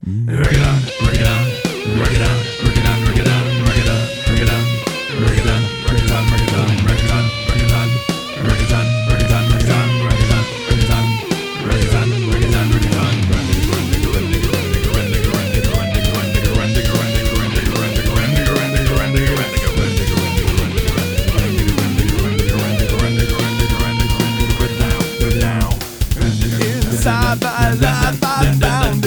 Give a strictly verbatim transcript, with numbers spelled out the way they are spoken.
Work it on, work it on, work it on, work it on, work it on, work it on, work it on, work it on, work it on, work it on, work it on, work it on, work it on, work it on, work it on, work it on, work it on, work it on, work it on, work it on. Inside my life I found